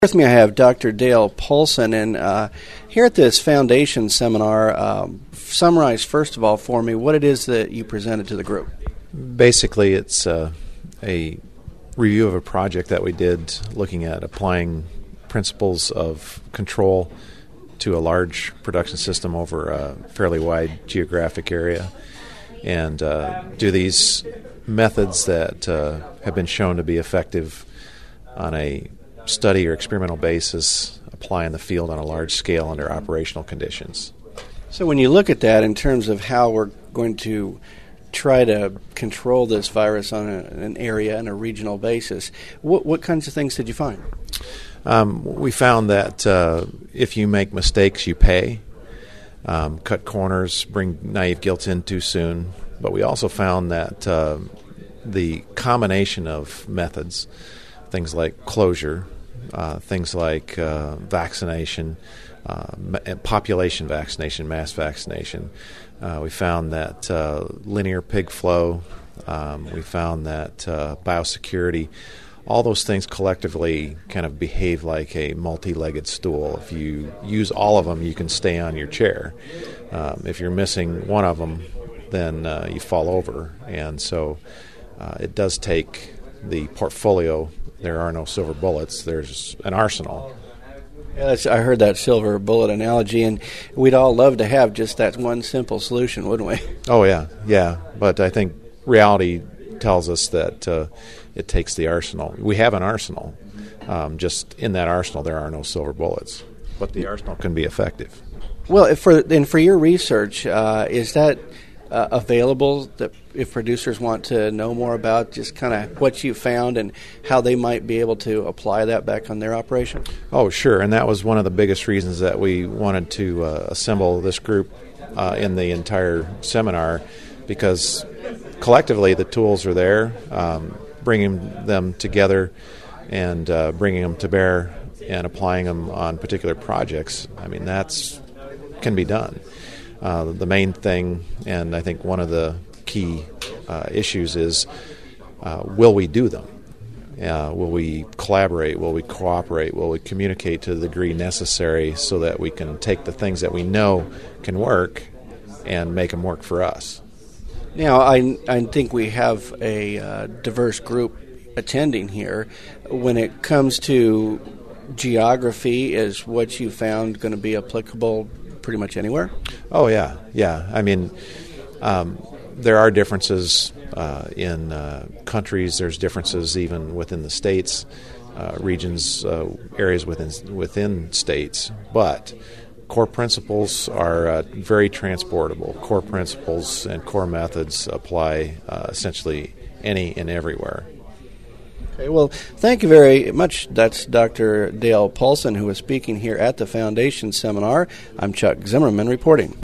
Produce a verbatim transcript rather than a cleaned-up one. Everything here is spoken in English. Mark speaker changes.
Speaker 1: With me I have Doctor Dale Paulson, and uh, here at this foundation seminar, um, summarize first of all for me what it is that you presented to the group.
Speaker 2: Basically, it's uh, a review of a project that we did looking at applying principles of control to a large production system over a fairly wide geographic area, and uh, do these methods that uh, have been shown to be effective on a study or experimental basis, apply in the field on a large scale under operational conditions.
Speaker 1: So when you look at that in terms of how we're going to try to control this virus on a, an area and a regional basis, what, what kinds of things did you find?
Speaker 2: Um, we found that uh, if you make mistakes, you pay. Um, cut corners, bring naive guilt in too soon. But we also found that uh, the combination of methods, things like closure, uh, things like uh, vaccination, uh, ma- population vaccination, mass vaccination. Uh, we found that uh, linear pig flow. Um, we found that uh, biosecurity. All those things collectively kind of behave like a multi-legged stool. If you use all of them, you can stay on your chair. Um, if you're missing one of them, then uh, you fall over. And so uh, it does take the portfolio. There are no silver bullets. There's an arsenal.
Speaker 1: Yeah, that's, I heard that silver bullet analogy, and we'd all love to have just that one simple solution, wouldn't we?
Speaker 2: Oh, yeah, yeah. But I think reality tells us that uh, it takes the arsenal. We have an arsenal. Um, just in that arsenal, there are no silver bullets. But the arsenal can be effective.
Speaker 1: Well, for and for your research, uh, is that uh, available that if producers want to know more about just kind of what you found and how they might be able to apply that back on their operation?
Speaker 2: Oh, sure. And that was one of the biggest reasons that we wanted to uh, assemble this group uh, in the entire seminar, because collectively the tools are there. Um, bringing them together and uh, bringing them to bear and applying them on particular projects, I mean, that's can be done. Uh, the main thing, and I think one of the key uh, issues is, uh, will we do them? Uh, will we collaborate? Will we cooperate? Will we communicate to the degree necessary so that we can take the things that we know can work and make them work for us?
Speaker 1: Now, I, I think we have a uh, diverse group attending here. When it comes to geography, is what you found going to be applicable pretty much anywhere?
Speaker 2: Oh, yeah, yeah. I mean, um, there are differences uh, in uh, countries. There's differences even within the states, uh, regions, uh, areas within within states. But core principles are uh, very transportable. Core principles and core methods apply uh, essentially any and everywhere.
Speaker 1: Okay, well, thank you very much. That's Doctor Dale Paulson, who is speaking here at the Foundation Seminar. I'm Chuck Zimmerman reporting.